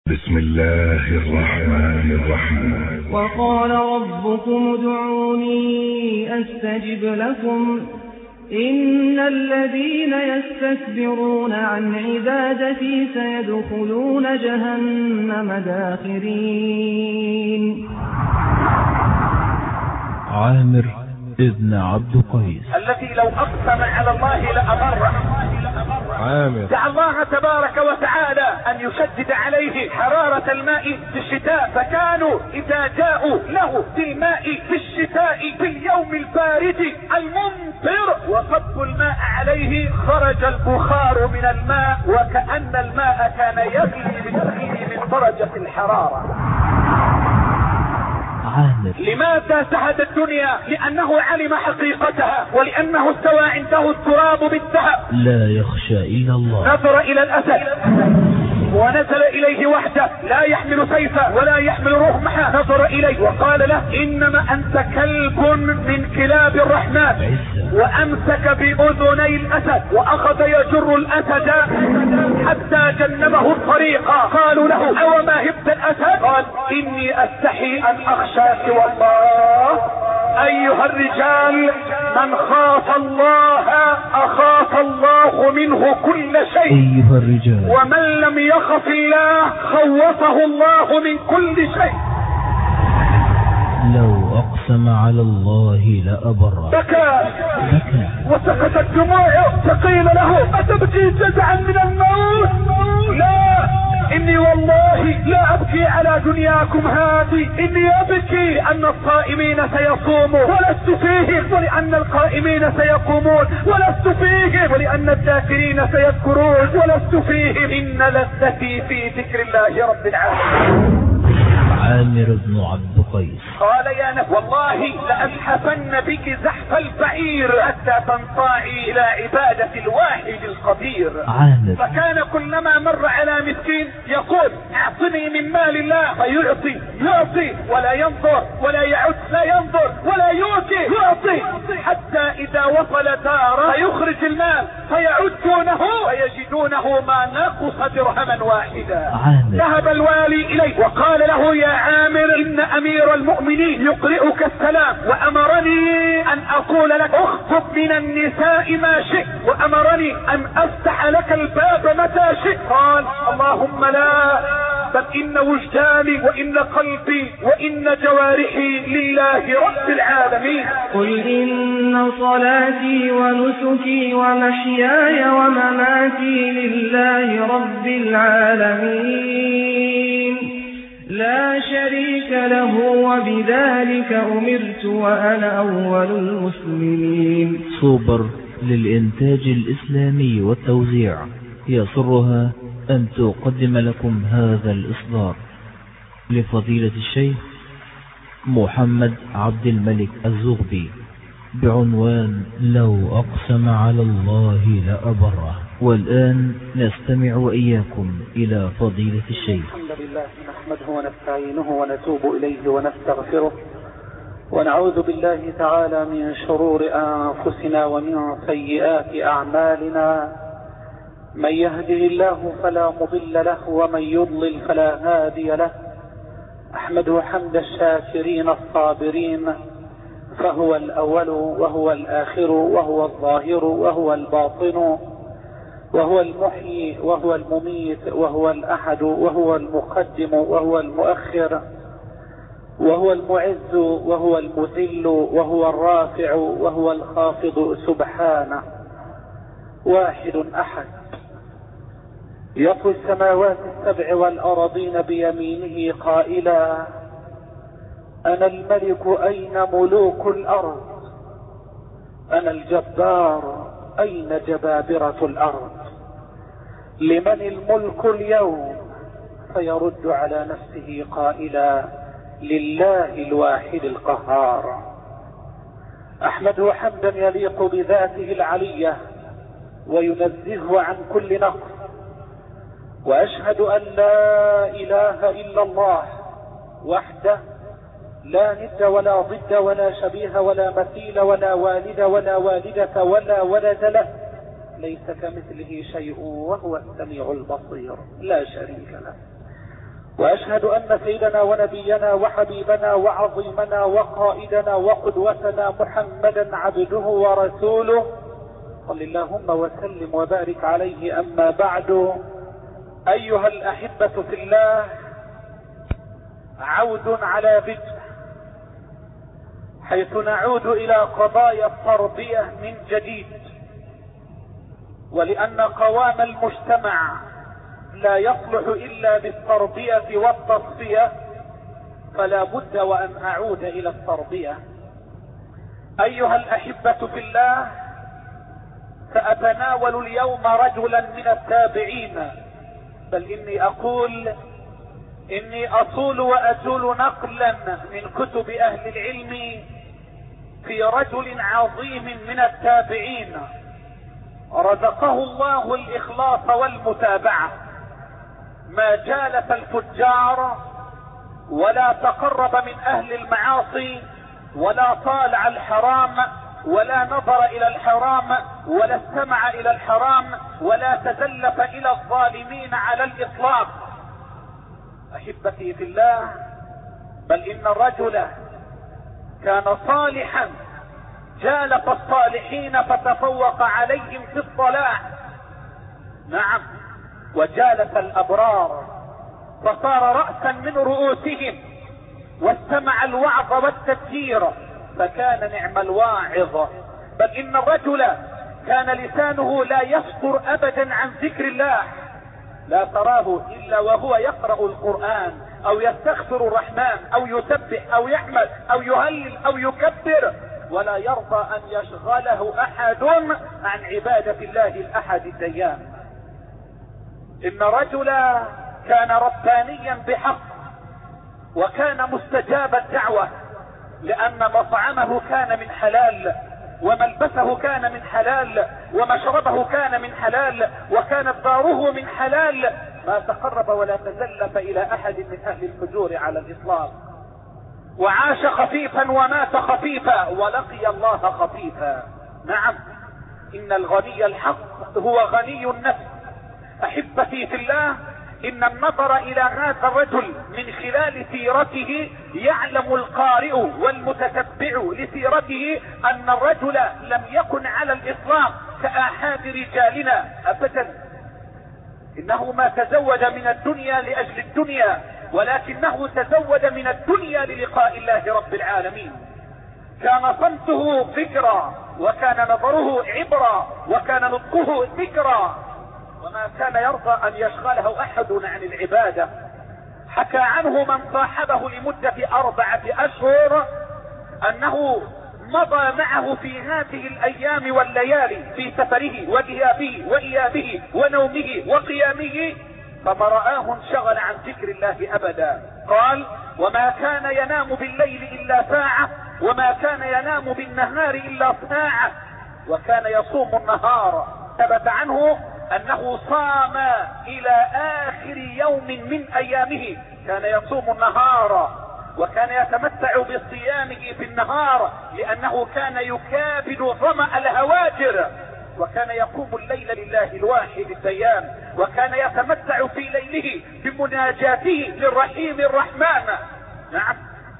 بسم الله الرحمن الرحيم. وقال ربكم ادعوني أستجب لكم إن الذين يستكبرون عن عبادتي سيدخلون جهنم داخرين. عامر ابن عبد قيس الذي لو أقسم على الله لأبره. عامر دعا الله تبارك وتعالى أن يشدد عليه حرارة الماء في الشتاء، فكانوا إذا جاءوا له بالماء في الشتاء في اليوم البارد الممطر وصبوا الماء عليه خرج البخار من الماء وكأن الماء كان يغلي من درجة الحرارة. عامر لماذا سهد الدنيا؟ لأنه علم حقيقتها، ولأنه استوى عنده التراب بالذهب. لا يخشى إلا الله. نظر إلى الأسد ونزل إليه وحده لا يحمل سيفا ولا يحمل رمحا، نظر إليه وقال له إنما أنت كلب من كلاب الرحمن، وأمسك بأذني الأسد وأخذ يجر الأسد حتى جنبه الطريق. قالوا له أو ما هبت الأسد؟ قال إني أستحي أن أخشى سوى الله. أيها الرجال، من خاف الله أخاف الله منه كل شيء. أيها الرجال، ومن لم يخف الله خوفه الله من كل شيء. لو أقسم على الله لأبره. بكى وسقطت دموعه، فقيل له أتبكي جزعا من الموت؟ لا، إني والله لا أبكي على دنياكم هذه، إني أبكي أن الصائمين سيصوموا ولست فيهم، ولأن القائمين سيقومون ولست فيهم، ولأن الذاكرين سيذكرون ولست فيهم. إن لذتي في ذكر الله رب العالمين. عامر بن عبد قيس قال يا نفس والله لأزحفن بك زحف البعير حتى تنطاعي إلى عبادة الواحد القدير. عامر فكان كلما مر على مسكين يقول اعطني من مال الله، فيعطي ولا ينظر ولا يعد، لا ينظر ولا يؤتي، يعطي حتى إذا وصل داره فيخرج المال فيعدونه فيجدونه ما نقص درهما واحدا. ذهب الوالي إليه وقال له يا عامر إن أمير المؤمنين يقرئك السلام، وأمرني أن أقول لك اخطب من النساء ما شئت، وأمرني أن أفتح لك الباب متى شئت. قال اللهم لا، بل إن وجداني وإن قلبي وإن جوارحي لله رب العالمين. قل إن صلاتي ونسكي ومحياي ومماتي لله رب العالمين لا شريك له وبذلك أمرت وأنا أول المسلمين. صوبر للإنتاج الإسلامي والتوزيع يسرها أن تقدم لكم هذا الإصدار لفضيلة الشيخ محمد عبد الملك الزغبي بعنوان لو أقسم على الله لأبره. والآن نستمع وإياكم إلى فضيلة الشيخ. الحمد لله نحمده ونستعينه ونتوب إليه ونستغفره، ونعوذ بالله تعالى من شرور أنفسنا ومن سيئات أعمالنا. من يهده الله فلا مضل له ومن يضلل فلا هادي له. أحمده حمد الشاكرين الصابرين، فهو الأول وهو الآخر وهو الظاهر وهو الباطن وهو المحيي وهو المميت وهو الأحد وهو المقدم وهو المؤخر وهو المعز وهو المذل وهو الرافع وهو الخافض سبحانه. واحد أحد يطوي السماوات السبع والأراضين بيمينه قائلا أنا الملك أين ملوك الأرض، أنا الجبار أين جبابرة الأرض، لمن الملك اليوم؟ فيرد على نفسه قائلا لله الواحد القهار. أحمده حمدا يليق بذاته العلية وينزهه عن كل نقص، وأشهد أن لا إله إلا الله وحده لا ند ولا ضد ولا شبيه ولا مثيل ولا والد ولا والدة ولا ولد له، ليس كمثله شيء وهو السميع البصير لا شريك له. وأشهد أن سيدنا ونبينا وحبيبنا وعظيمنا وقائدنا وقدوتنا محمدا عبده ورسوله صل اللهم وسلم وبارك عليه. أما بعد، أيها الأحبة في الله، عود على بدء، حيث نعود إلى قضايا التربية من جديد. ولأن قوام المجتمع لا يصلح إلا بالتربية والتصفية، فلا بد وأن أعود إلى التربية. أيها الأحبة في الله، سأتناول اليوم رجلا من التابعين، بل إني أصول وأزول نقلا من كتب أهل العلم في رجل عظيم من التابعين رزقه الله الإخلاص والمتابعة، ما جالس الفجار ولا تقرب من أهل المعاصي ولا طالع الحرام ولا نظر إلى الحرام ولا استمع إلى الحرام ولا تزلف إلى الظالمين على الإطلاق. أحبتي في الله، بل إن الرجل كان صالحا جالس الصالحين فتفوق عليهم في الصلاح، نعم، وجالس الأبرار فصار رأسا من رؤوسهم، واستمع الوعظ والتذكير فكان نعم الواعظ. بل إن الرجل كان لسانه لا يفطر أبدا عن ذكر الله، لا تراه إلا وهو يقرأ القرآن أو يستغفر الرحمن أو يسبح أو يحمد أو يهلل أو يكبر، ولا يرضى أن يشغله أحد عن عبادة الله الأحد الديان. إن رجلا كان ربانيا بحق، وكان مستجاب الدعوة، لأن مطعمه كان من حلال، وملبسه كان من حلال، ومشربه كان من حلال، وكانت داره من حلال، ما تقرب ولا تزلف إلى أحد من أهل الفجور على الإطلاق، وعاش خفيفا ومات خفيفا ولقي الله خفيفا. نعم، إن الغني الحق هو غني النفس. أحبتي في الله، إن النظر إلى هذا الرجل من خلال سيرته يعلم القارئ والمتتبع لسيرته أن الرجل لم يكن على الإطلاق كآحاد رجالنا أبدا. إنه ما تزود من الدنيا لأجل الدنيا، ولكنه تزود من الدنيا للقاء الله رب العالمين. كان صمته فكرا، وكان نظره عبرا، وكان نطقه ذكرا، وما كان يرضى أن يشغله أحد عن العبادة. حكى عنه من صاحبه لمدة 4 أشهر أنه مضى معه في هذه الأيام والليالي في سفره وذهابه وإيابه ونومه وقيامه، فما رآه انشغل عن ذكر الله أبدا. قال: وما كان ينام بالليل إلا ساعة، وما كان ينام بالنهار إلا ساعة، وكان يصوم النهار. ثبت عنه أنه صام إلى آخر يوم من أيامه، كان يصوم النهار، وكان يتمتع بصيامه في النهار، لأنه كان يكابد ظمأ الهواجر، وكان يقوم الليل لله الواحد الديان، وكان يتمتع في ليله بمناجاته للرحيم الرحمن. نعم،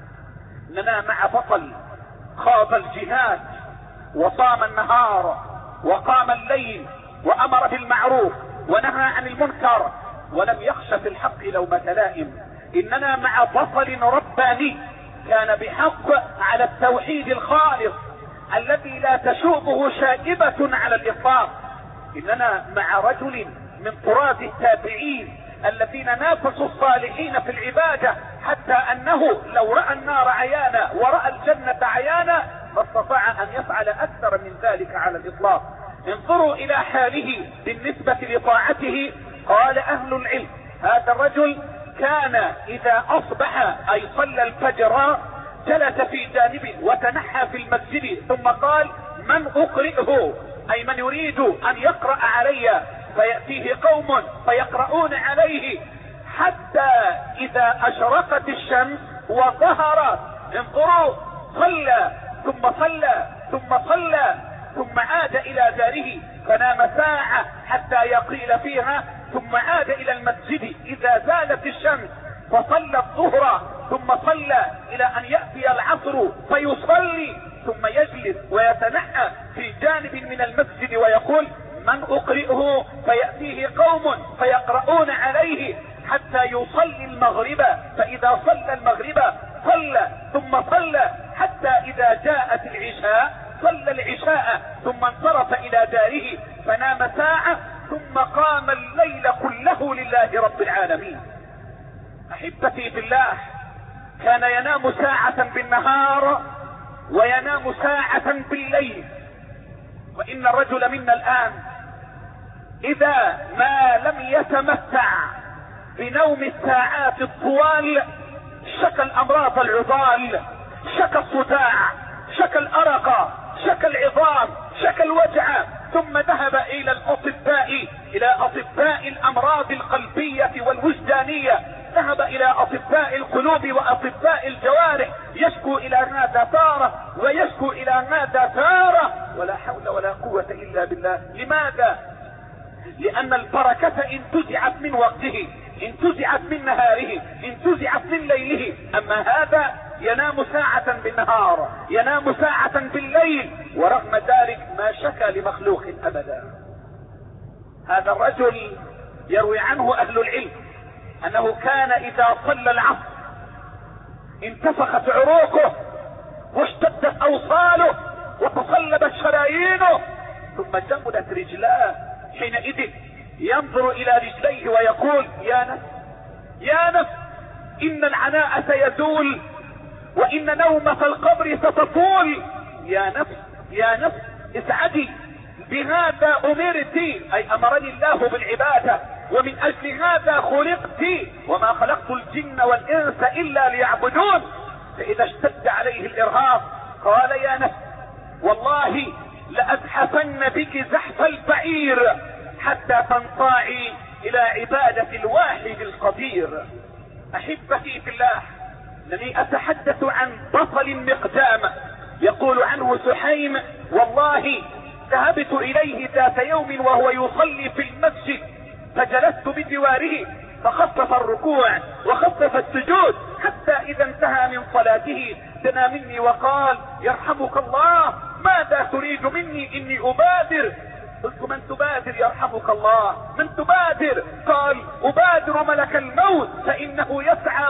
إننا مع بطل خاض الجهاد وصام النهار وقام الليل وأمر بالمعروف ونهى عن المنكر ولم يخش في الحق لومة لائم. إننا مع بطل رباني كان بحق على التوحيد الخالص الذي لا تشوبه شائبة على الإطلاق. إننا مع رجل من طراز التابعين الذين نافسوا الصالحين في العبادة، حتى أنه لو رأى النار عيانا ورأى الجنة عيانا ما استطاع أن يفعل أكثر من ذلك على الإطلاق. انظروا إلى حاله بالنسبة لطاعته. قال أهل العلم: هذا الرجل كان إذا أصبح أي صلى الفجر جلس في جانب وتنحى في المسجد، ثم قال: من أقرئه، أي من يريد أن يقرأ علي، فيأتيه قوم فيقرؤون عليه حتى إذا أشرقت الشمس وظهر. انظروا، صلى ثم صلى ثم صلى ثم عاد إلى داره فنام ساعة حتى يقيل فيها، ثم عاد إلى المسجد إذا زالت الشمس فصلى الظهر ثم صلى الى ان يأتي العصر فيصلي ثم يجلس ويتنحى في جانب من المسجد ويقول من اقرئه فيأتيه قوم فيقرؤون عليه حتى يصلي المغرب، فاذا صلى المغرب صلى ثم صلى حتى اذا جاءت العشاء صلى العشاء ثم انصرف الى داره فنام ساعة ثم قام الليل كله لله رب العالمين. احبتي في الله، كان ينام ساعة بالنهار وينام ساعة بالليل. وان الرجل منا الان اذا ما لم يتمتع بنوم الساعات الطوال شكى الامراض العضال، شكى الصداع، شكى الارق، شكى العظام، شكى الوجع، ثم ذهب الى الاطباء، الى اطباء الامراض القلبية والوجدانية، ذهب الى اطباء القلوب واطباء الجوارح، يشكو الى هذا تارة ويشكو الى هذا تارة، ولا حول ولا قوة الا بالله. لماذا؟ لان البركة انتزعت من وقته، انتزعت من نهاره، انتزعت من ليله. اما هذا ينام ساعة بالنهار ينام ساعة بالليل ورغم ذلك ما شكى لمخلوق ابدا. هذا الرجل يروي عنه اهل العلم انه كان اذا صلى العصر انتفخت عروقه واشتدت اوصاله وتصلبت شرايينه ثم جمدت رجلاه. حينئذ ينظر الى رجليه ويقول يا نفس يا نفس ان العناء سيزول وان نومة القبر ستطول. يا نفس يا نفس اسعدي، بهذا امرت، اي امرني الله بالعبادة ومن اجل هذا خلقت وما خلقت الجن والانس الا ليعبدون. فاذا اشتد عليه الارهاق قال يا نفس والله لازحفن بك زحف البعير حتى تنصاعي الى عبادة الواحد القدير. احبتي في الله، انني اتحدث عن بطل مقدام يقول عنه سحيم والله ذهبت اليه ذات يوم وهو يصلي في المسجد فجلست بجواره فخفف الركوع وخفف السجود حتى اذا انتهى من صلاته دنا مني وقال يرحمك الله ماذا تريد مني اني ابادر؟ قلت من تبادر يرحمك الله؟ من تبادر؟ قال ابادر ملك الموت فانه يسعى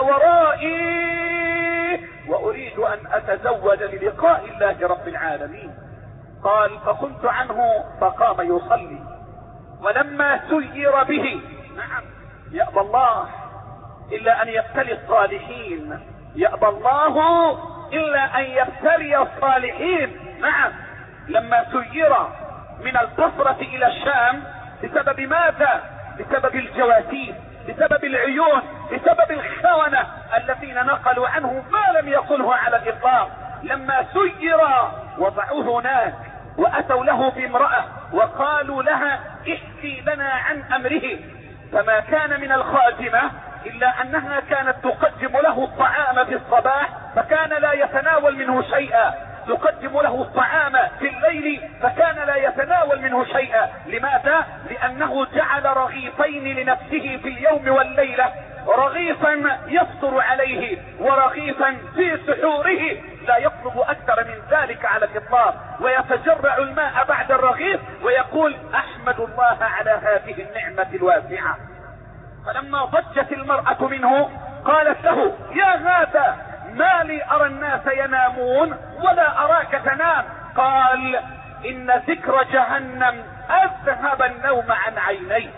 ورائي واريد ان اتزود للقاء الله رب العالمين. قال فقمت عنه فقام يصلي ولما سير به، نعم يأبى الله الا ان يبتلي الصالحين، يأبى الله الا ان يبتلي الصالحين. نعم لما سير من البصرة الى الشام بسبب ماذا؟ بسبب الجواسيس، بسبب العيون، بسبب الخونة الذين نقلوا عنه ما لم يقله على الاطلاق. لما سير وضعوه هناك واتوا له بامرأة وقالوا لها احكي لنا عن امره، فما كان من الخادمة الا انها كانت تقدم له الطعام في الصباح فكان لا يتناول منه شيئا، تقدم له الطعام في الليل فكان لا يتناول منه شيئا. لماذا؟ لانه جعل رغيفين لنفسه في اليوم والليلة، رغيفا يفطر عليه ورغيفا في سحوره، لا يطلب اكثر من ذلك على الاطلاق، ويتجرع الماء بعد الرغيف ويقول احمد الله على هذه النعمة الواسعة. فلما ضجت المرأة منه قالت له يا هذا ما لي ارى الناس ينامون ولا اراك تنام؟ قال ان ذكر جهنم اذهب النوم عن عيني.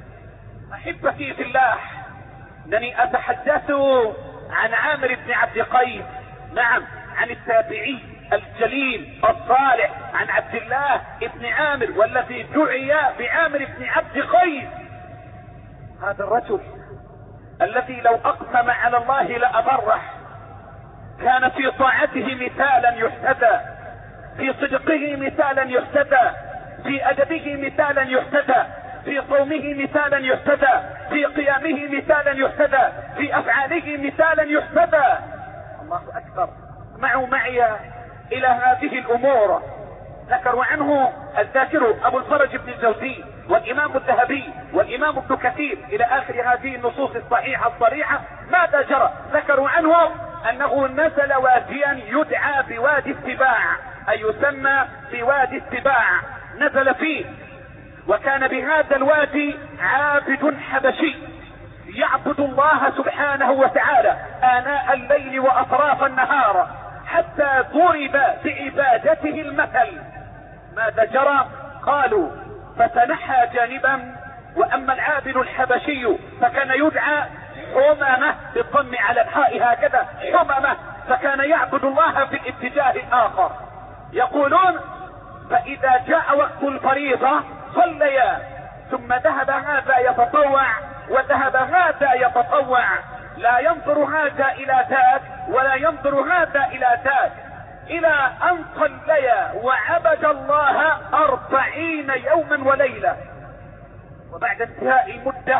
احبتي في الله، انني اتحدث عن عامر بن عبد قيس، نعم عن التابعي الجليل الصالح، عن عبد الله بن عامر والذي دعي بعامر بن عبد قيس. هذا الرجل الذي لو اقسم على الله لأبره، كان في طاعته مثالا يحتذى، في صدقه مثالا يحتذى، في ادبه مثالا يحتذى، في صومه مثالا يحتذى، في قيامه مثالا يحتذى، في افعاله مثالا يحتذى. الله اكبر. اسمعوا معي الى هذه الامور. ذكروا عنه الذاكر ابو الفرج بن الجوزي والامام الذهبي والامام ابن كثير الى اخر هذه النصوص الصحيحة الصريحة. ماذا جرى؟ ذكروا عنه انه نزل واديا يدعى بوادي السباع، اي يسمى بوادي السباع، نزل فيه. وكان بهذا الوادي عابد حبشي يعبد الله سبحانه وتعالى آناء الليل واطراف النهار حتى ضرب بعبادته المثل. ماذا جرى؟ قالوا فتنحى جانبا، واما العابد الحبشي فكان يدعى حممة بالضم على الحاء هكذا، حممة، فكان يعبد الله في الاتجاه الاخر. يقولون فاذا جاء وقت الفريضة صليا، ثم ذهب هذا يتطوع وذهب هذا يتطوع، لا ينظر هذا الى ذاك ولا ينظر هذا الى ذاك، الى ان صليا وعبد الله 40 يوما وليلة. وبعد انتهاء المدة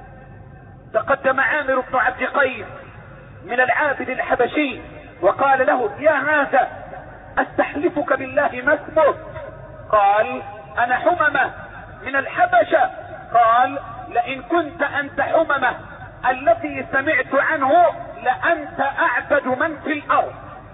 تقدم عامر بن عبد قيس من العابد الحبشي وقال له يا هذا استحلفك بالله ما اسمك؟ قال انا حممة من الحبشة. قال لئن كنت انت حممة الذي سمعت عنه لانت اعبد من في الارض.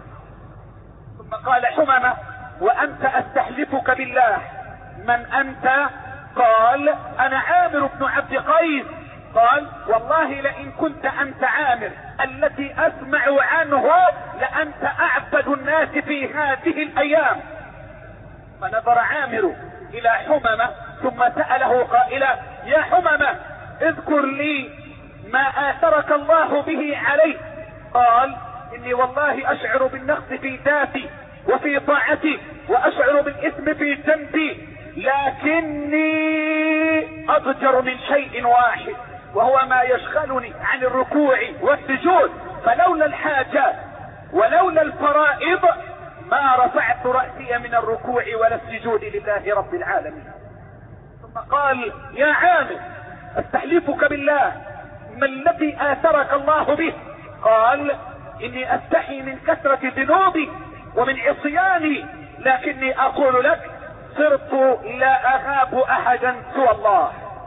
ثم قال حممة وانت استحلفك بالله من انت؟ قال انا عامر بن عبد قيس. قال والله لئن كنت انت عامر التي اسمع عنه لانت اعبد الناس في هذه الايام. فنظر عامر الى حممة ثم سأله قائلا يا حممة اذكر لي ما آثرك الله به علي. قال اني والله اشعر بالنقص في ذاتي وفي طاعتي واشعر بالاثم في جنبي، لكني اضجر من شيء واحد وهو ما يشغلني عن الركوع والسجود، فلولا الحاجات ولولا الفرائض ما رفعت رأسي من الركوع ولا السجود لله رب العالمين. ثم قال يا عامر استحلفك بالله ما الذي آثرك الله به؟ قال اني استحي من كثرة ذنوبي ومن عصياني، لكني اقول لك صرت لا اغاب احدا سوى الله.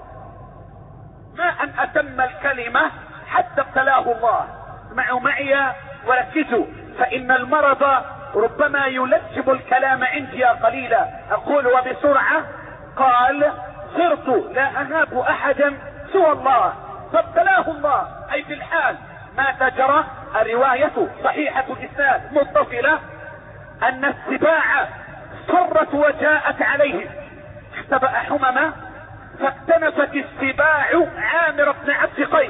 ما ان اتم الكلمة حتى ابتلاه الله. اسمعوا معي وركزوا، فان المرض ربما يلجم الكلام عندي قليلا. اقول وبسرعة. قال صرت لا اغاب احدا سوى الله فابتلاه الله، اي في الحال. ماذا جرى؟ الرواية صحيحة الاسناد متصلة ان السباع صرت وجاءت عليه، اختبأ حممة فاكتنفت السباع عامر بن عبد قيس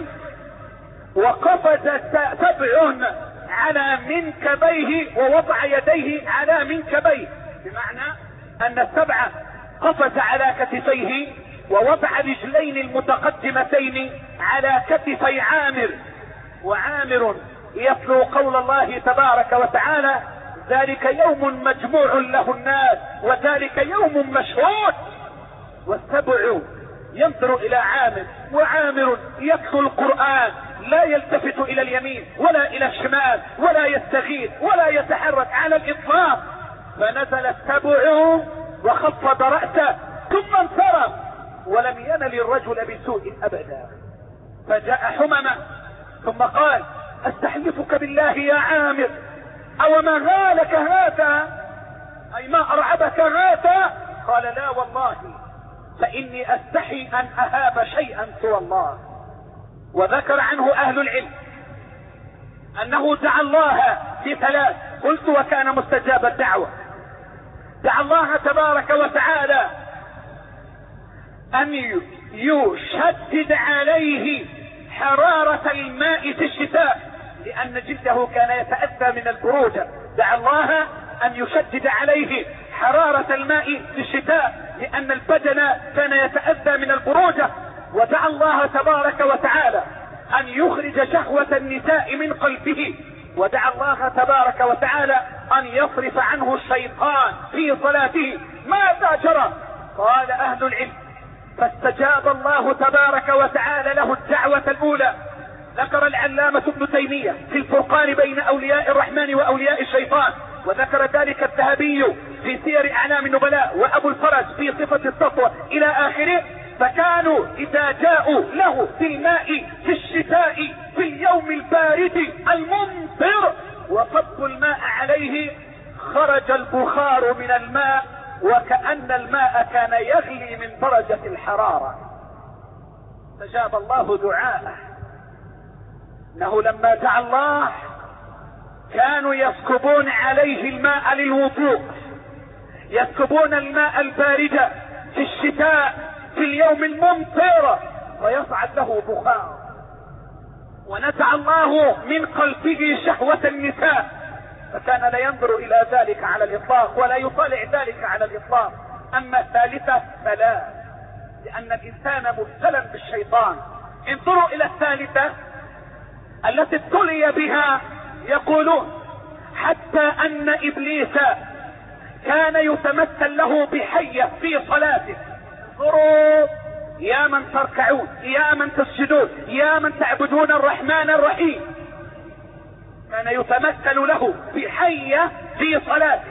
وقفز 7 على منكبيه ووضع يديه على منكبيه، بمعنى ان السبع قفز على كتفيه ووضع رجلين المتقدمتين على كتفي عامر، وعامر يتلو قول الله تبارك وتعالى ذلك يوم مجموع له الناس وذلك يوم مشهود. والسبع ينظر الى عامر، وعامر يتلو القرآن لا يلتفت الى اليمين ولا الى الشمال ولا يستغيث ولا يتحرك على الاطلاق. فنزل السبع وخفض رأسه ثم انصرف ولم ينل الرجل بسوء ابدا. فجاء حممة ثم قال استحلفك بالله يا عامر او ما غالك هذا، اي ما ارعبك هذا؟ قال لا والله فاني استحي ان اهاب شيئا سوى الله. وذكر عنه اهل العلم انه دعا الله في 3. قلت وكان مستجاب الدعوة. دعا الله تبارك وتعالى ان يشدد عليه حرارة الماء في الشتاء لان جلده كان يتأذى من البرودة. دعا الله ان يشدد عليه حرارة الماء في الشتاء لان البدن كان يتأذى من البرودة. ودعا الله تبارك وتعالى ان يخرج شهوة النساء من قلبه. ودعا الله تبارك وتعالى ان يصرف عنه الشيطان في صلاته. ماذا جرى؟ قال اهل العلم فاستجاب الله تبارك وتعالى له الدعوة الاولى. ذكر العلامة ابن تيمية في الفرقان بين اولياء الرحمن واولياء الشيطان، وذكر ذلك الذهبي الذهبي في سير اعلام النبلاء وابو الفرج في صفة السطوة الى اخره، فكانوا اذا جاءوا له في الماء في الشتاء في اليوم البارد الممطر وصبوا الماء عليه خرج البخار من الماء وكأن الماء كان يغلي من درجة الحرارة. فجاب الله دعاءه، انه لما دعا الله كانوا يسكبون عليه الماء للوضوء، يسكبون الماء البارد في الشتاء في اليوم الممطر ويصعد له بخار. ونزع الله من قلبه شهوة النساء، فكان لا ينظر الى ذلك على الاطلاق ولا يطالع ذلك على الاطلاق. اما الثالثة فلا، لان الانسان مبتلى بالشيطان. انظروا الى الثالثة التي ابتلي بها، يقولون حتى ان ابليس كان يتمثل له بحية في صلاته. انظروا يا من تركعون، يا من تسجدون، يا من تعبدون الرحمن الرحيم، كان يتمثل له بحية في صلاته،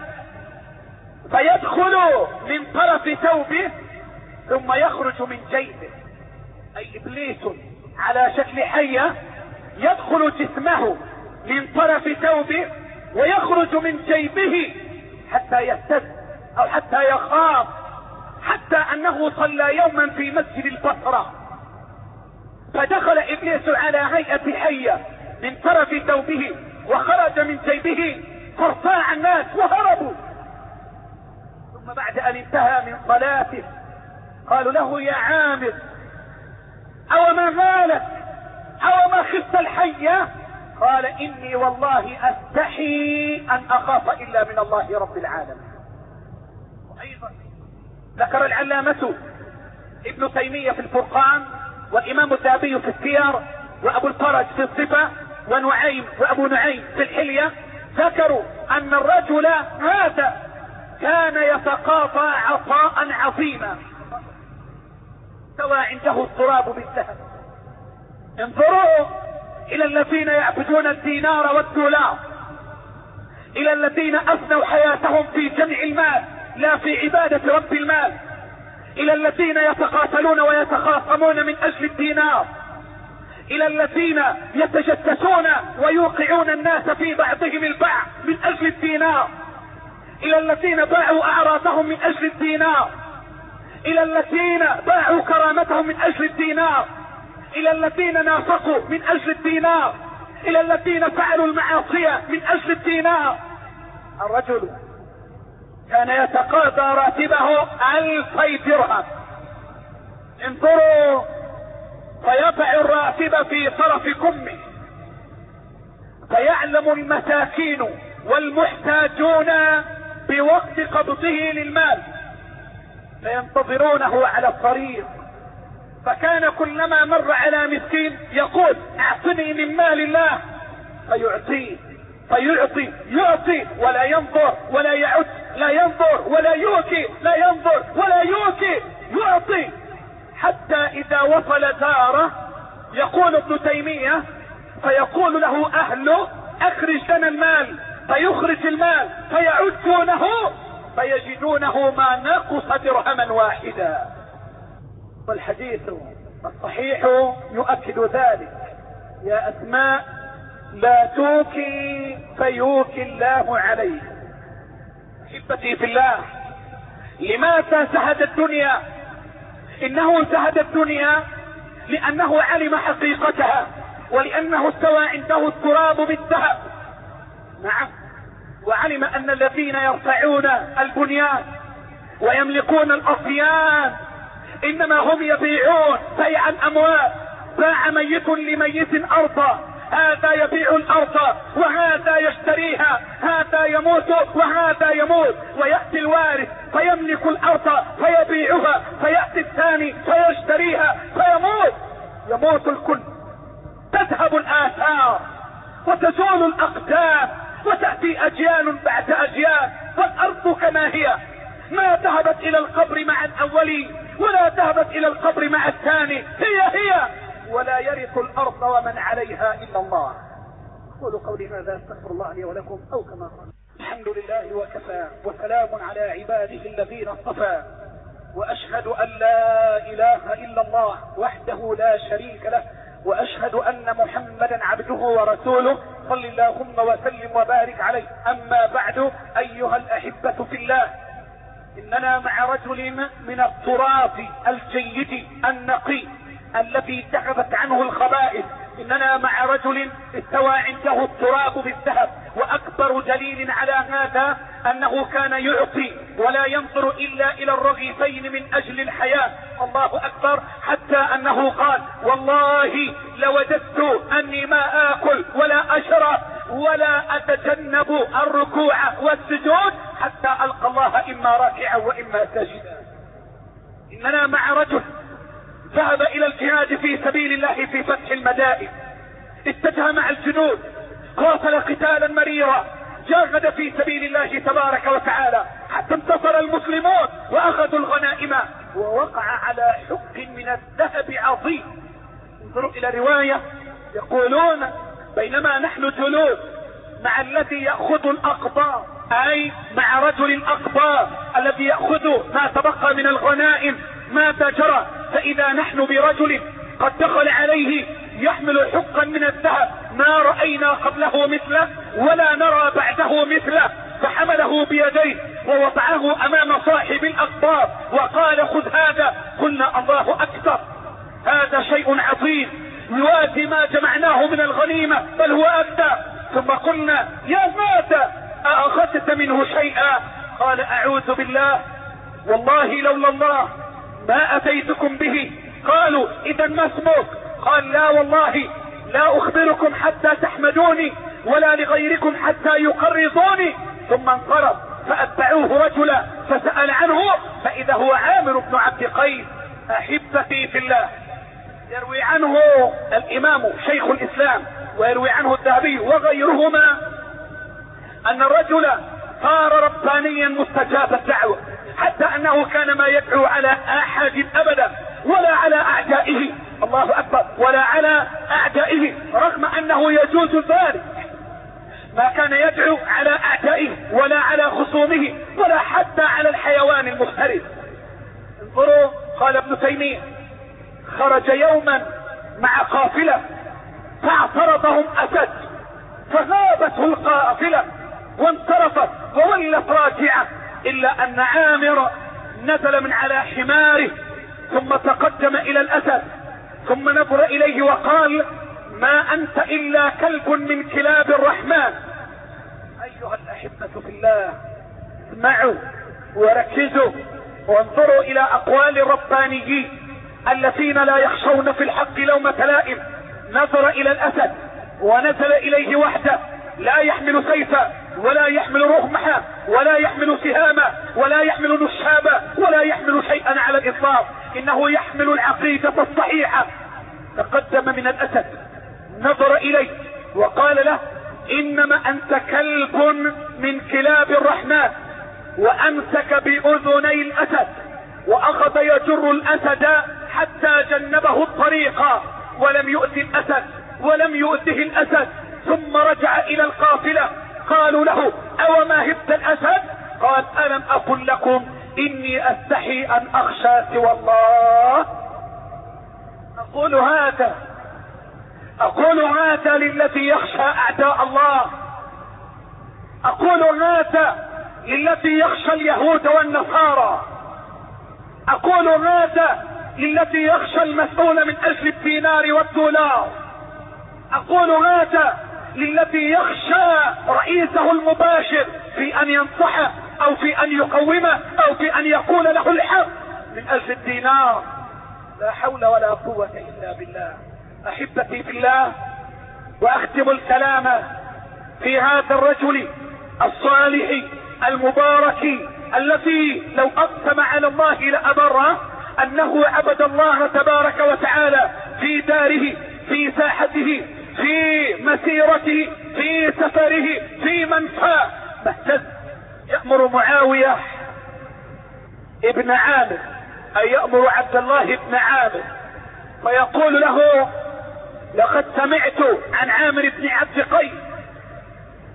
فيدخل من طرف ثوبه ثم يخرج من جيبه. اي ابليس على شكل حية يدخل جسمه من طرف ثوبه ويخرج من جيبه حتى يهتز او حتى يخاف، حتى انه صلى يوما في مسجد البصرة فدخل ابليس على هيئة حية من طرف ثوبه وخرج من جيبه فارتاع الناس وهربوا. ثم بعد ان انتهى من صلاته قالوا له يا عامر او ما مالك او ما خفت الحية؟ قال اني والله استحي ان اخاف الا من الله رب العالمين. وايضا ذكر العلامة ابن تيمية في الفرقان والامام الذهبي في السير وابو الفرج في الصفة ونعيم وابو نعيم في الحلية، ذكروا ان الرجل هذا كان يتقاطع عطاء عظيما سوى عنده التراب بالذهب. انظروا الى الذين يعبدون الدينار والدولار، الى الذين افنوا حياتهم في جمع المال لا في عبادة رب المال، الى الذين يتقاتلون ويتخاصمون من اجل الدينار، الى الذين يتجسسون ويوقعون الناس في بعضهم البعض من اجل الدينار، الى الذين باعوا اعراضهم من اجل الدينار، الى الذين باعوا كرامتهم من اجل الدينار، الى الذين نافقوا من اجل الدينار، الى الذين فعلوا المعاصي من اجل الدينار. الرجل كان يتقاضى راتبه 1000 درهم. انظروا، فيضع الراتب في طرف كمه، فيعلم المساكين والمحتاجون بوقت قبضه للمال فينتظرونه على الطريق، فكان كلما مر على مسكين يقول اعطني من مال الله فيعطيه، فيعطي يعطي ولا ينظر ولا يعد، لا ينظر ولا يوكي، لا ينظر ولا يوكي، يعطي حتى اذا وصل داره يقول ابن تيمية فيقول له اهله اخرج لنا المال، فيخرج المال فيعدونه فيجدونه ما نقص درهما واحدا. والحديث الصحيح يؤكد ذلك. يا اسماء لا توكي فيوكي الله عليه. احبتي في الله، لماذا زهد الدنيا؟ انه زهد الدنيا لانه علم حقيقتها، ولانه استوى عنده التراب بالذهب. نعم، وعلم ان الذين يرفعون البنيان ويملكون الاصيان انما هم يبيعون بيع الاموال. باع ميت لميت ارضا، هذا يبيع الارض وهذا يشتريها، هذا يموت وهذا يموت، ويأتي الوارث فيملك الارض فيبيعها، فيأتي الثاني فيشتريها فيموت، يموت الكل، تذهب الاثار وتزول الاقدام وتأتي اجيال بعد اجيال، والارض كما هي ما ذهبت الى القبر مع الاولين ولا ذهبت الى القبر مع الثاني، هي ولا يرث الارض ومن عليها الا الله. قولوا قولي هذا، استغفر الله لي ولكم، او كما قال. الحمد لله وكفى، وسلام على عباده الذين اصطفى، وأشهد أن لا إله إلا الله وحده لا شريك له، وأشهد أن محمدا عبده ورسوله، صل اللهم وسلم وبارك عليه. أما بعد، أيها الأحبة في الله، إننا مع رجل من التراث الجيد النقي الذي ذهبت عنه الخبائث. إننا مع رجل استوى عنده التراب بالذهب، وأكبر دليل على هذا أنه كان يعطي ولا ينظر إلا إلى الرغيفين من أجل الحياة. الله أكبر، حتى أنه قال: والله لوددت أني ما آكل ولا أشرب ولا أتجنب الركوع والسجود حتى ألقى الله إما راكعا وإما ساجدا. إننا مع رجل ذهب إلى الجهاد في سبيل الله في فتح المدائن، اتجه مع الجنود، قاتل قتالا مريرا، جاهد في سبيل الله تبارك وتعالى حتى انتصر المسلمون وأخذوا الغنائم، ووقع على حق من الذهب عظيم. انظروا إلى رواية، يقولون: بينما نحن جلوس مع الذي يأخذ الأقباط، أي مع رجل الأقباط الذي يأخذ ما تبقى من الغنائم، ماذا جرى؟ فإذا نحن برجل قد دخل عليه يحمل حقا من الذهب ما رأينا قبله مثله ولا نرى بعده مثله، فحمله بيديه ووضعه أمام صاحب الأقباط وقال: خذ هذا. قلنا: الله أكبر، هذا شيء عظيم يوازي ما جمعناه من الغنيمة، بل هو أكثر. ثم قلنا: يا ماذا أخذت منه شيئا؟ قال: أعوذ بالله، والله لولا الله ما أتيتكم به. قالوا: إذا ما اسمك؟ قال: لا والله لا أخبركم حتى تحمدوني ولا لغيركم حتى يقرضوني. ثم انصرف، فأتبعوه رجلا فسأل عنه، فإذا هو عامر بن عبد قيس. أحبتي في الله، يروي عنه الإمام شيخ الإسلام ويروي عنه الذهبي وغيرهما أن الرجل صار ربانيا مستجاب الدعوة، حتى أنه كان ما يدعو على أحد أبدا ولا على أعدائه. الله أكبر، ولا على أعدائه، رغم أنه يجوز ذلك. ما كان يدعو على أعدائه ولا على خصومه ولا حتى على الحيوان المفترس. انظروا، قال ابن تيمية: خرج يوما مع قافلة فاعترضهم أسد فغابته القافلة وانصرفت وولت راجعة، إلا أن عامر نزل من على حماره ثم تقدم إلى الأسد ثم نظر إليه وقال: ما أنت إلا كلب من كلاب الرحمن. أيها الأحبة في الله، اسمعوا وركزوا وانظروا إلى أقوال الربانيين الذين لا يخشون في الحق لومة لائم. نظر إلى الأسد ونزل إليه وحده، لا يحمل سيفا ولا يحمل رمحا ولا يحمل سهاما ولا يحمل نشابا ولا يحمل شيئا على الإطلاق، إنه يحمل العقيدة الصحيحة. تقدم من الأسد، نظر إليه وقال له: إنما أنت كلب من كلاب الرحمن. وأمسك بأذني الأسد وأخذ يجر الأسد حتى جنبه الطريق، ولم يؤذي الأسد ولم يؤذه الأسد. ثم رجع إلى القافلة، قالوا له: أو ما هبت الأسد؟ قال: ألم أقل لكم إني أستحي أن أخشى سوى الله؟ أقول هذا للذي يخشى أعداء الله، أقول هذا للذي يخشى اليهود والنصارى، أقول هذا للذي يخشى المسؤول من أجل الدينار والدولار، أقول هذا للذي يخشى رئيسه المباشر في أن ينصحه أو في أن يقومه أو في أن يقول له الحق من أجل الدينار. لا حول ولا قوة إلا بالله. أحبتي في الله، وأختم الكلام في هذا الرجل الصالح المبارك الذي لو أقسم على الله لأبره، أنه عبد الله تبارك وتعالى في داره، في ساحته، في مسيرته، في سفره، في منفاه. مهتز يأمر معاوية ابن عامر، أي يأمر عبد الله ابن عامر، فيقول له: لقد سمعت عن عامر بن عبد قيس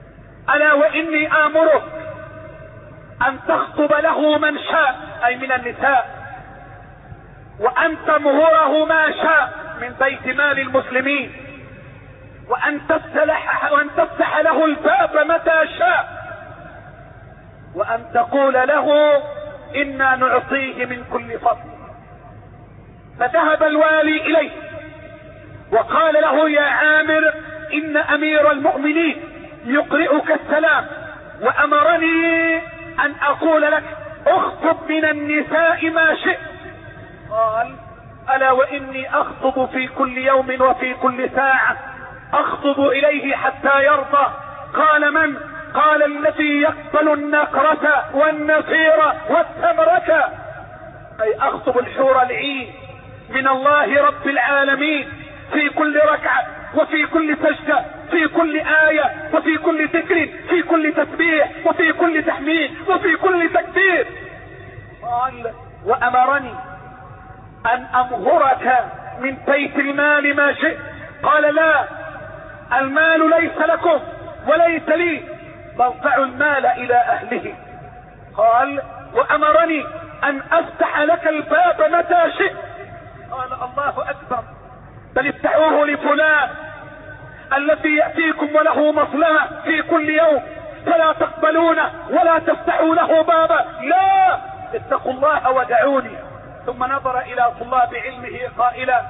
ألا وإني آمرك أن تخطب له من شاء أي من النساء، وأن تمهره ما شاء من بيت مال المسلمين، وأن تفتح له الباب متى شاء، وأن تقول له إنا نعطيه من كل فضل. فذهب الوالي إليه وقال له يا عامر إن أمير المؤمنين يقرئك السلام وأمرني أن أقول لك اخطب من النساء ما شئت. قال ألا وإني أخطب في كل يوم وفي كل ساعة، أخطب إليه حتى يرضى. قال من؟ قال الذي يقبل النقرة والنفير والتمرة، أي أخطب الحور العين من الله رب العالمين في كل ركعة وفي كل سجدة، في كل آية وفي كل ذكر، في كل تسبيح وفي كل تحميد وفي كل تكبير. قال وأمرني أن أمهرك من بيت المال ما شئت. قال لا، المال ليس لكم وليس لي، بل ضعوا المال إلى أهله. قال وأمرني أن أفتح لك الباب متى شئت. قال الله أكبر، بل افتحوه لفلان الذي يأتيكم وله مظلمة في كل يوم فلا تقبلونه ولا تفتحوا له بابا، لا، اتقوا الله ودعوني. ثم نظر إلى طلاب علمه قائلا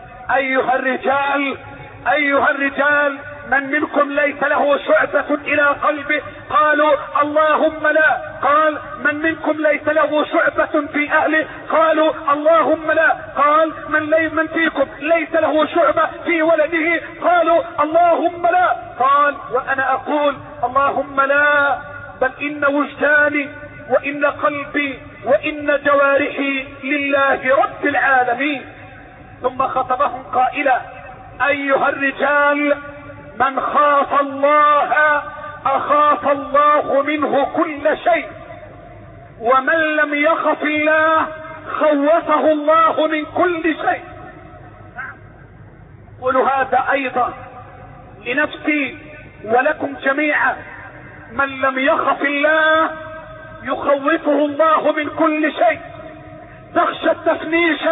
أيها الرجال من منكم ليس له شعبة إلى قلبه؟ قالوا اللهم لا. قال من منكم ليس له شعبة في أهله؟ قالوا اللهم لا. قال من فيكم ليس له شعبة في ولده؟ قالوا اللهم لا. قال وأنا أقول اللهم لا، بل إن وجداني وإن قلبي وإن جوارحي لله رب العالمين. ثم خطبهم قائلا أيها الرجال من خاف الله أخاف الله منه كل شيء، ومن لم يخف الله خوفه الله من كل شيء. قل هذا أيضا لنفسي ولكم جميعا، من لم يخف الله يخوفه الله من كل شيء. تخشى التفنيش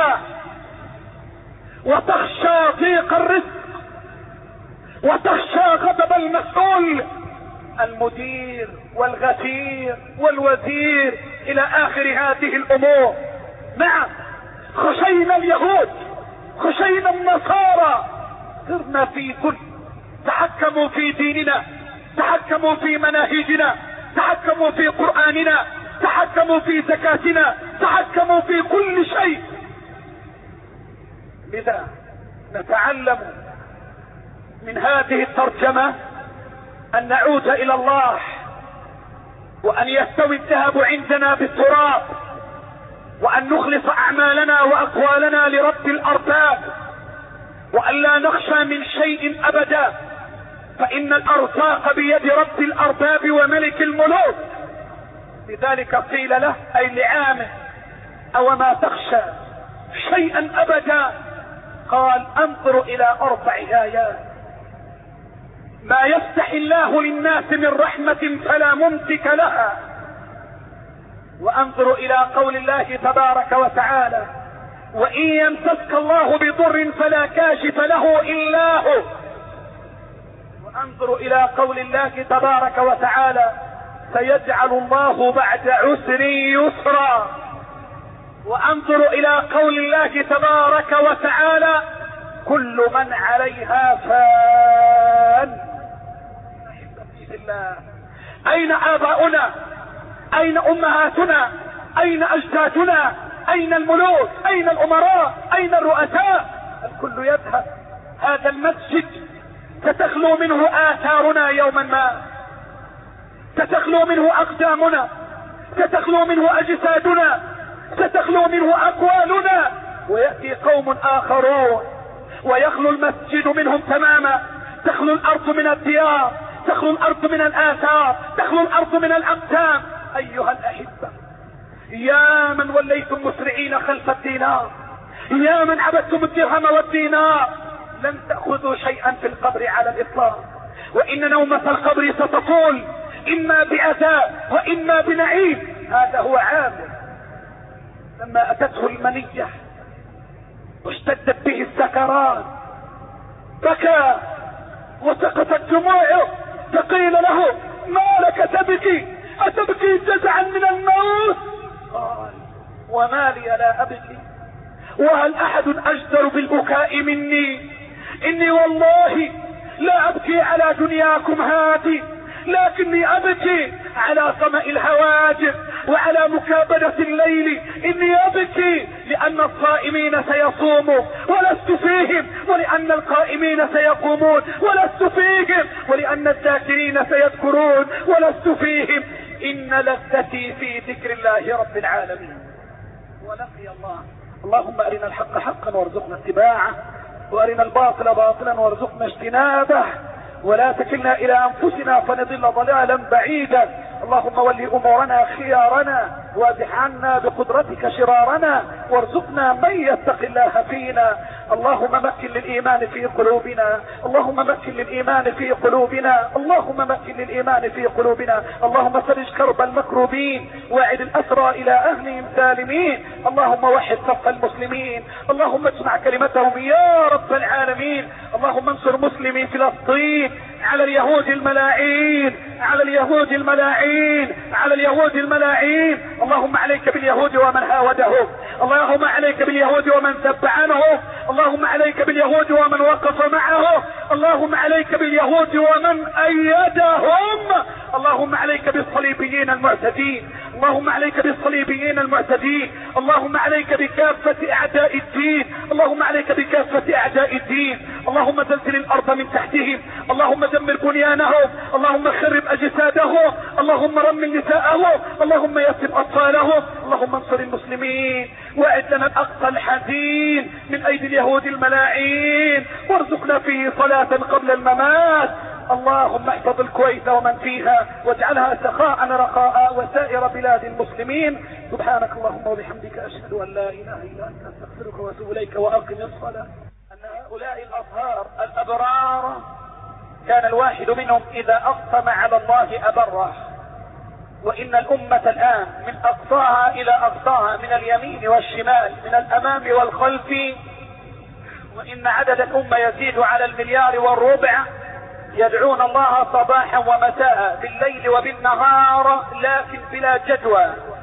وتخشى ضيق الرزق وتخشى غضب المسؤول المدير والغفير والوزير الى اخر هذه الامور. نعم، خشينا اليهود، خشينا النصارى، صرنا في كل، تحكموا في ديننا، تحكموا في مناهجنا، تحكموا في قرآننا، تحكموا في زكاتنا، تحكموا في كل شيء. لذا نتعلم من هذه الترجمة أن نعود إلى الله، وأن يستوي الذهب عندنا بالتراب، وأن نخلص أعمالنا وأقوالنا لرب الأرباب، وأن لا نخشى من شيء أبدا، فإن الأرزاق بيد رب الأرباب وملك الملوك. لذلك قيل له أي لعامه أو ما تخشى شيئا أبدا؟ قال انظر إلى 4 آيات: ما يفتح الله للناس من رحمة فلا ممسك لها، وانظر إلى قول الله تبارك وتعالى: وإن يمسسك الله بضر فلا كاشف له إلا هو، وانظر إلى قول الله تبارك وتعالى: سيجعل الله بعد عسر يسرا، وانظر إلى قول الله تبارك وتعالى: كل من عليها فان. أين آباؤنا؟ أين أمهاتنا؟ أين أجدادنا؟ أين الملوك؟ أين الأمراء؟ أين الرؤساء؟ الكل يذهب. هذا المسجد ستخلو منه آثارنا يوما ما، ستخلو منه أقدامنا، ستخلو منه أجسادنا، ستخلو منه أقوالنا، ويأتي قوم آخرون ويخلو المسجد منهم تماما. تخلو الأرض من الديار، تخلو الأرض من الآثار، تخلو الأرض من الأقدام. أيها الأحبة، يا من وليتم مسرعين خلف الدينار، يا من عبدتم الدرهم والدينار، لن تأخذوا شيئا في القبر على الإطلاق، وإن نومة القبر ستطول إما بعذاب وإما بنعيم. هذا هو عامر. لما أتته المنية واشتدت به السكرات بكى وسقطت دموعه، فقيل له: ما لك تبكي؟ أتبكي جزعا من الموت؟ قال: وما لي لا أبكي، وهل أحد أجدر بالبكاء مني؟ إني والله لا أبكي على دنياكم هذه، لكني أبكي على صمأ الهواجر وعلى مكابدة الليل. إني أبكي لأن الصائمين سيصوموا ولست فيهم، ولأن القائمين سيقومون ولست فيهم، ولأن الذاكرين سيذكرون ولست فيهم. إن لذتي في ذكر الله رب العالمين ولقي الله. اللهم أرنا الحق حقا وارزقنا اتباعه، وأرنا الباطل باطلا وارزقنا اجتنابه، ولا تكلنا إلى أنفسنا فنضل ضلالا بعيدا. اللهم ولي أمورنا خيارنا، وادح عنا بقدرتك شرارنا، وارزقنا من يتق الله فينا. اللهم مكن للإيمان في قلوبنا، اللهم مكن للإيمان في قلوبنا، اللهم مكن للإيمان في قلوبنا. اللهم فرج كرب المكروبين، واعد الأسرى إلى أهلهم سالمين. اللهم وحد صف المسلمين، اللهم اجمع كلمتهم يا رب العالمين. اللهم انصر مسلمي فلسطين على اليهود الملاعين، على اليهود الملاعين، على اليهود الملاعين. اللهم عليك باليهود ومن هاودهم، اللهم عليك باليهود ومن ذب عنهم، اللهم عليك باليهود ومن وقف معهم، اللهم عليك باليهود ومن أيدهم، اللهم عليك بالصليبيين المعتدين، اللهم عليك بالصليبيين المعتدين، اللهم عليك بكافة أعداء الدين، اللهم عليك بكافة أعداء الدين. اللهم زلزل الأرض من تحتهم، اللهم دمر بنيانهم، اللهم خرب أجسادهم، اللهم رمل نساءهم، اللهم يتم أطفالهم. اللهم انصر المسلمين، واعد لنا الأقصى الحزين من أيدي اليهود الملاعين، وارزقنا فيه صلاة قبل الممات. اللهم احفظ الكويت ومن فيها، واجعلها سخاء رخاء وسائر بلاد المسلمين. سبحانك اللهم وبحمدك، أشهد أن لا إله إلا أنت، أستغفرك وأتوب إليك، وأقم الصلاة. أن هؤلاء الأطهار الأبرار كان الواحد منهم إذا أقسم على الله أبره، وإن الأمة الآن من أقصاها إلى أقصاها، من اليمين والشمال، من الأمام والخلف، وإن عدد الأمة يزيد على 1.25 مليار، يدعون الله صباحا ومساء بالليل وبالنهار، لكن بلا جدوى.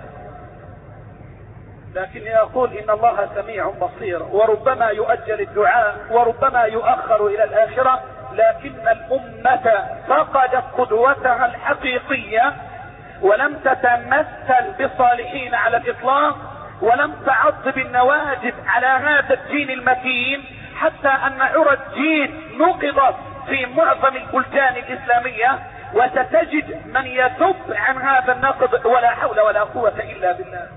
لكني أقول إن الله سميع بصير، وربما يؤجل الدعاء وربما يؤخر إلى الآخرة، لكن الأمة فقدت قدوتها الحقيقية، ولم تتمثل بالصالحين على الإطلاق، ولم تعض بالنواجذ على هذا الدين المتين، حتى أن عرى الدين نقضت في معظم البلدان الإسلامية، وستجد من يذب عن هذا النقض ولا حول ولا قوة إلا بالله.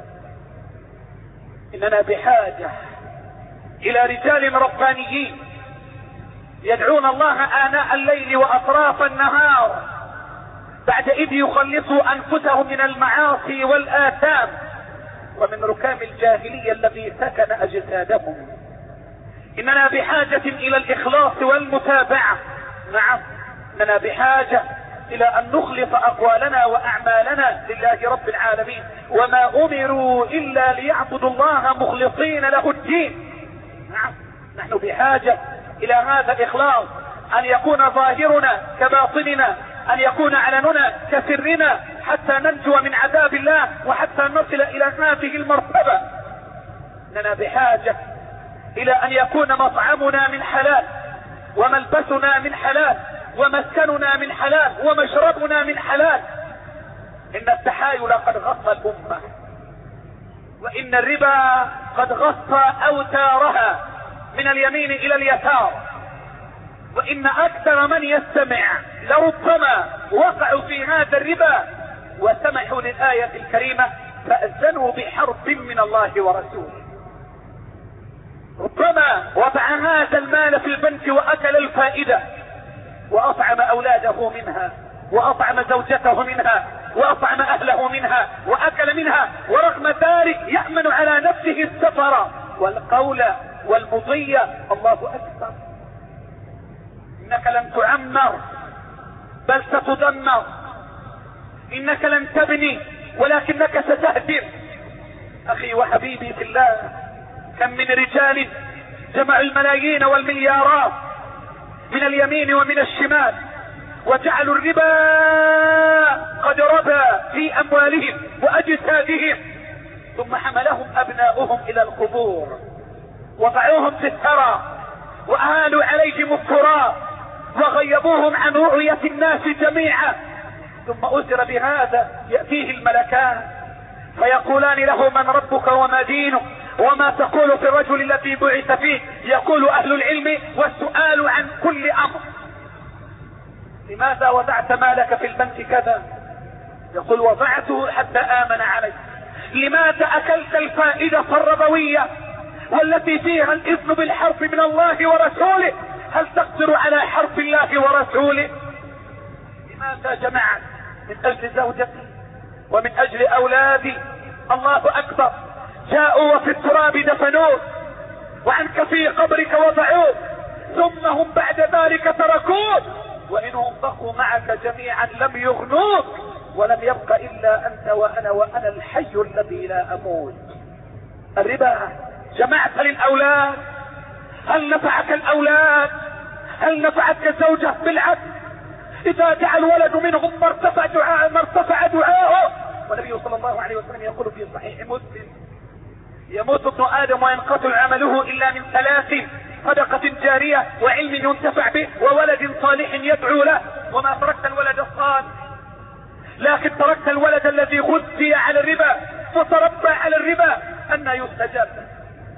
إننا بحاجة إلى رجال ربانيين يدعون الله آناء الليل وأطراف النهار، بعد إذ يخلصوا أنفسهم من المعاصي والآثام ومن ركام الجاهلية الذي سكن أجسادهم. إننا بحاجة إلى الإخلاص والمتابعة. نعم، إننا بحاجة إلى أن نخلص أقوالنا وأعمالنا لله رب العالمين، وما أمروا إلا ليعبدوا الله مخلصين له الدين. نعم، نحن بحاجة إلى هذا الإخلاص، أن يكون ظاهرنا كباطننا، أن يكون علننا كسرنا، حتى ننجو من عذاب الله وحتى نصل إلى هذه المرتبة. إننا بحاجة إلى أن يكون مطعمنا من حلال، وملبسنا من حلال، ومسكننا من حلال، ومشربنا من حلال. إن التحايل قد غطى الأمة، وإن الربا قد غطى أوتارها من اليمين إلى اليسار، وإن أكثر من يستمع لربما وقعوا في هذا الربا وسمحوا للآية الكريمة فأذنوا بحرب من الله ورسوله. ربما وضع هذا المال في البنك وأكل الفائدة، وأطعم أولاده منها، وأطعم زوجته منها، وأطعم أهله منها، وأكل منها، ورغم ذلك يأمن على نفسه السفر والقول والمضي. الله أكبر. إنك لن تعمر بل ستدمر، انك لن تبني ولكنك ستهدم. اخي وحبيبي في الله، كم من رجال جمعوا الملايين والمليارات من اليمين ومن الشمال وجعلوا الربا قد ربى في اموالهم واجسادهم، ثم حملهم ابناؤهم الى القبور، وضعوهم في الثرى واهالوا عليهم التراب وغيبوهم عن رؤية الناس جميعا، ثم أسر بهذا يأتيه الملكان فيقولان له من ربك وما دينك وما تقول في الرجل الذي بعث فيه؟ يقول أهل العلم والسؤال عن كل أمر. لماذا وضعت مالك في البنك كذا؟ يقول وضعته حتى آمن عليه. لماذا أكلت الفائدة الربوية والتي فيها الإذن بالحرب من الله ورسوله؟ هل تقدر على حرب الله ورسوله؟ لماذا جمعت؟ من أجل زوجتي ومن أجل أولادي. الله أكبر. جاءوا وفي التراب دفنوه وعنك في قبرك وضعوه، ثم هم بعد ذلك تركوه، وإنهم بقوا معك جميعا لم يغنوك، ولم يبق إلا أنت وأنا الحي الذي لا أموت. الربا جمعت للأولاد، هل نفعك الأولاد؟ هل نفعك الزوجة؟ بالعكس، إذا جاء الولد منهم ما ارتفع دعاءه. والنبي صلى الله عليه وسلم يقول في صحيح مسلم: يموت ابن آدم وينقطع عمله إلا من 3: صدقة جارية وعلم ينتفع به وولد صالح يدعو له. وما تركت الولد الصالح، لكن تركت الولد الذي غذي على الربا وتربى على الربا، أن يستجاب له.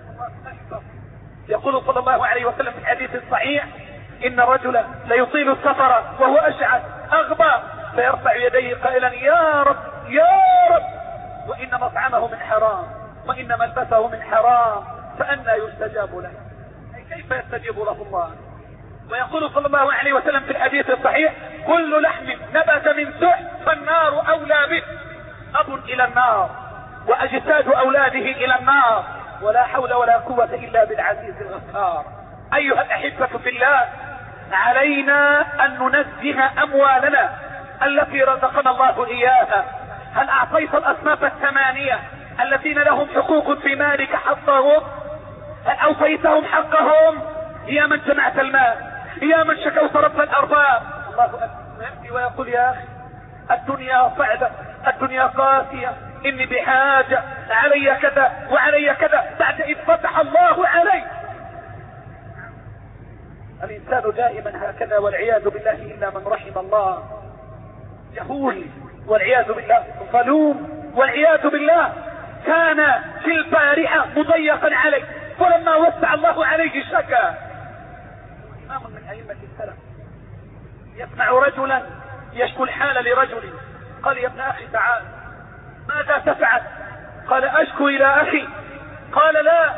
يقول صلى الله عليه وسلم في الحديث الصحيح: إن الرجل ليطيل السفر وهو أشعث أغبى فيرفع يديه قائلا: يا رب يا رب، وإن مطعمه من حرام وإن ملبسه من حرام، فأنى يستجاب له؟ أي كيف يستجيب له الله؟ ويقول صلى الله عليه وسلم في الحديث الصحيح: كل لحم نبت من سحت فالنار أولى به. أب إلى النار وأجساد أولاده إلى النار، ولا حول ولا قوة إلا بالعزيز الغفار. أيها الأحبة في الله، علينا أن ننزه أموالنا التي رزقنا الله إياها. هل أعطيت الأصناف 8 الذين لهم حقوق في مالك حقهم؟ هل أوفيتهم حقهم؟ يا من جمعت المال، يا من شكوت رب الأرباب. الله أكبر. يأتي ويقول: يا أخي الدنيا صعبة، الدنيا قاسية، إني بحاجة، علي كذا وعلي كذا، بعد إذ فتح الله علي. الإنسان دائما هكذا والعياذ بالله، إلا من رحم الله. جهول والعياذ بالله، ظلوم والعياذ بالله. كان في البارحة مضيقا عليه، ولما وسع الله عليه شكا. إمام من أئمة السلف يسمع رجلا يشكو الحال لرجل، قال: يا ابن أخي تعال، ماذا تفعل؟ قال: أشكو إلى أخي. قال: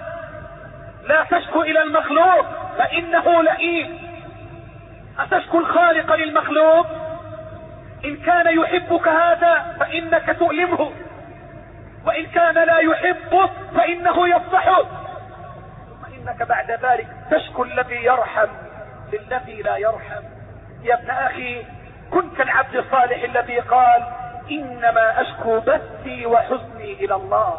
لا تشكو إلى المخلوق فإنه لئيم. أتشكو الخالق للمخلوق؟ إن كان يحبك هذا فإنك تؤلمه، وإن كان لا يحبك فإنه يفضحك، ثم إنك بعد ذلك تشكو الذي يرحم للذي لا يرحم. يا ابن أخي، كن كالعبد الصالح الذي قال: إنما أشكو بثي وحزني إلى الله.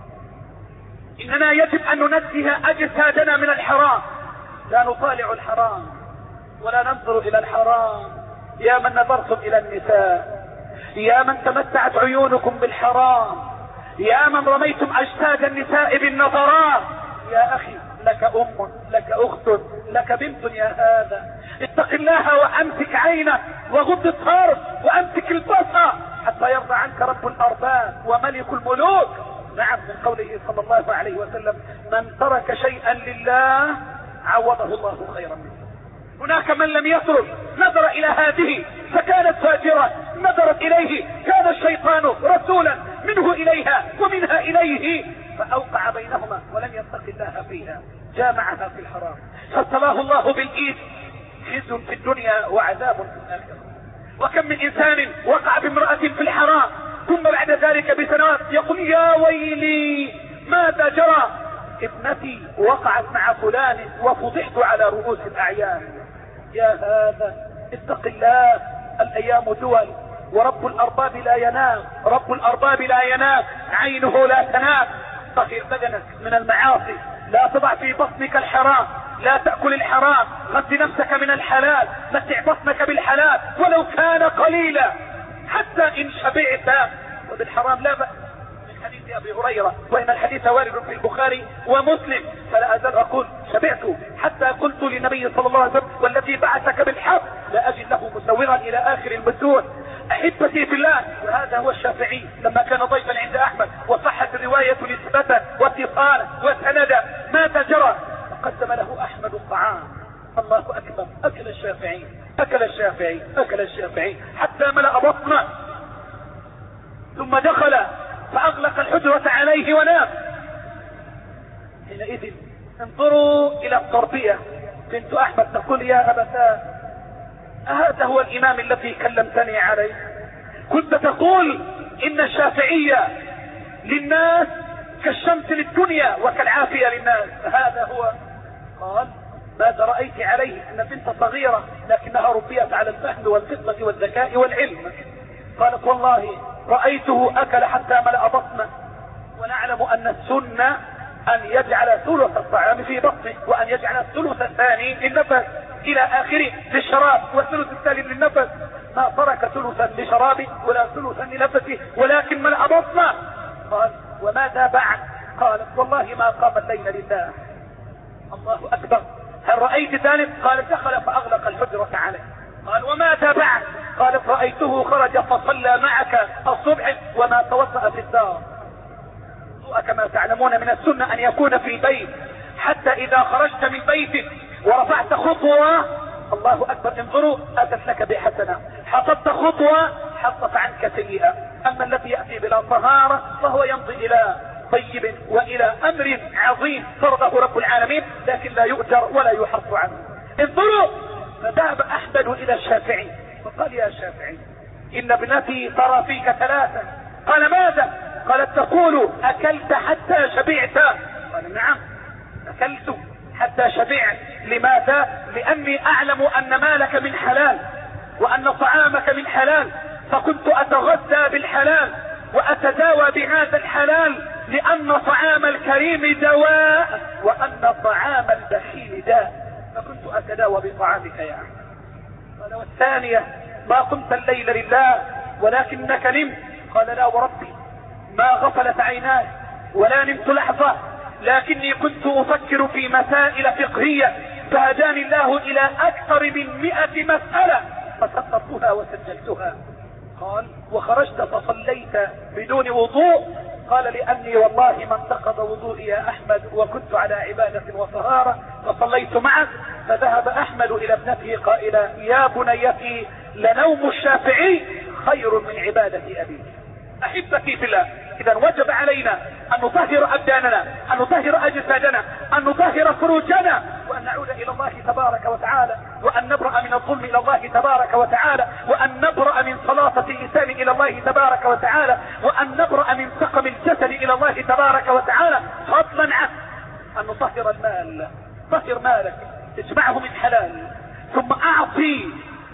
إننا يجب أن ننزه أجسادنا من الحرام، لا نطالع الحرام ولا ننظر إلى الحرام. يا من نظرتم إلى النساء، يا من تمتعت عيونكم بالحرام، يا من رميتم أجساد النساء بالنظرات، يا أخي لك أم، لك أخت، لك بنت، يا هذا اتق الله وأمسك عينك وغض الطرف وأمسك البصر حتى يرضى عنك رب الأرباب وملك الملوك. نعم، من قوله صلى الله عليه وسلم: من ترك شيئا لله عوضه الله خيرا منه. هناك من لم يترك، نظر إلى هذه فكانت فاجرة، نظرت إليه كان الشيطان رسولا منه إليها ومنها إليه، فأوقع بينهما ولم يتق الله فيها، جامعها في الحرام، فابتلاه الله بالإيد، خزي في الدنيا وعذاب في الآخرة. وكم من إنسان وقع بامرأة في الحرام ثم بعد ذلك بسنوات يقول: يا ويلي ماذا جرى؟ ابنتي وقعت مع فلان وفضحت على رؤوس الأعيان. يا هذا اتق الله، الأيام دول ورب الأرباب لا ينام، رب الأرباب لا ينام، عينه لا تنام. طهر بدنك من المعاصي، لا تضع في بطنك الحرام، لا تأكل الحرام، غذ نفسك من الحلال، متع بطنك بالحلال ولو كان قليلا حتى إن شبعت وبالحرام لا بأس. من حديث أبي هريرة، وإن الحديث وارد في البخاري ومسلم، فلا أزال أقول شبعت حتى قلت للنبي صلى الله عليه وسلم والذي بعثك بالحق لا أجد له مسورا إلى آخر المتون. أحبتي في الله، وهذا هو الشافعي لما كان ضيفا عند أحمد وصحت الرواية نسبة واتصالا وسندا ماذا جرى؟ قدم له أحمد الطعام. الله أكبر، أكل الشافعي أكل الشافعي أكل الشافعي حتى ملأ بطنه، ثم دخل فأغلق الحجرة عليه ونام. حينئذ انظروا إلى التربية. بنت أحمد تقول يا أبتاه هذا هو الإمام الذي كلمتني عليه؟ كنت تقول إن الشافعية للناس كالشمس للدنيا وكالعافية للناس، هذا هو. قال ماذا رأيت عليه؟ إن بنت صغيرة لكنها ربيت على الفهم والفطنة والذكاء والعلم. قالت والله رأيته أكل حتى ملأ بطنه، ونعلم أن السنة أن يجعل ثلث الطعام في بطنه، وأن يجعل الثلث الثاني للنفس إلى آخره للشراب، والثلث الثاني للنفس. ما ترك ثلثا لشرابه ولا ثلثا لنفسه ولكن ملأ بطنه. قال وماذا بعد؟ قالت والله ما قام الليل لله. الله أكبر. هل رأيت ذلك؟ قالت دخل فأغلق الحجرة عليه. قال وماذا بعد؟ قالت رأيته خرج فصلى معك الصبح وما توضأ في الدار. كما تعلمون من السنة أن يكون في البيت، حتى إذا خرجت من بيتك ورفعت خطوة، الله أكبر، انظروا، أتت لك بحسنة، حطت خطوة حطت عنك سيئة. أما الذي يأتي بلا طهارة فهو يمضي إلى طيب وإلى أمر عظيم فرضه رب العالمين، لكن لا يؤجر ولا يحط عنه. انظروا، فذهب أحمد إلى الشافعي فقال يا شافعي إن ابنتي ترى فيك ثلاثة. قال ماذا؟ قالت تقول أكلت حتى شبعت. قال نعم أكلت حتى شبعت. لماذا؟ لأني أعلم أن مالك من حلال وأن طعامك من حلال، فكنت أتغذى بالحلال وأتداوى بهذا الحلال، لأن طعام الكريم دواء وأن طعام البخيل داء، فكنت أتداوى بطعامك يا أخي. قال والثانية ما قمت الليل لله ولكنك نمت. قال لا وربي ما غفلت عيناي ولا نمت لحظة، لكني كنت أفكر في مسائل فقهية فهداني الله إلى أكثر من 100 مسألة فسطرتها وسجلتها. قال وخرجت فصليت بدون وضوء؟ قال لأني والله ما انتقض وضوئي يا أحمد وكنت على عبادة وطهارة فصليت معك. فذهب أحمد إلى ابنته قائلا يا بنيتي لنوم الشافعي خير من عبادة أبيك. أحبتي في الله، إذا وجب علينا أن نطهر أبداننا، أن نطهر أجسادنا، أن نطهر فروجنا، وأن نعود إلى الله تبارك وتعالى، وأن نبرأ من الظلم إلى الله تبارك وتعالى، وأن نبرأ من سلاطة اللسان إلى الله تبارك وتعالى، وأن نبرأ من سقم الجسد إلى الله تبارك وتعالى، فضلا عن أن نطهر المال. طهر مالك، اجمعه من حلال، ثم أعطي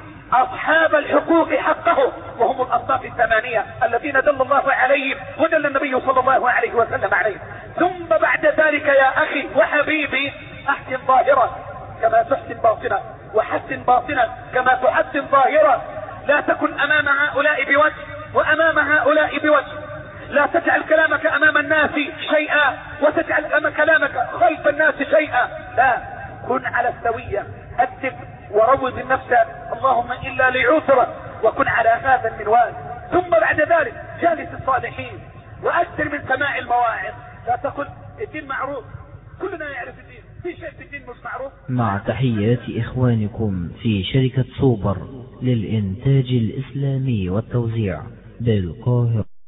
أصحاب الحقوق حقه، وهم الأصناف 8 الذين دل الله عليهم ودل النبي صلى الله عليه وسلم عليهم. ثم بعد ذلك يا أخي وحبيبي أحسن ظاهرة كما تحسن باطنة، وحسن باطنة كما تحسن ظاهرة. لا تكن أمام هؤلاء بوجه وأمام هؤلاء بوجه، لا تجعل كلامك أمام الناس شيئا وتجعل كلامك خلف الناس شيئا، لا، كن على السوية، أدب وروض النفس اللهم إلا لعذر، وكن على هذا المنوال. ثم بعد ذلك جالس الصالحين وأكثر من سماع المواعظ. لا تقل الدين معروف، كلنا يعرف الدين، في شيء في الدين مش معروف. مع تحيات إخوانكم في شركة سوبر للإنتاج الإسلامي والتوزيع بالقاهرة.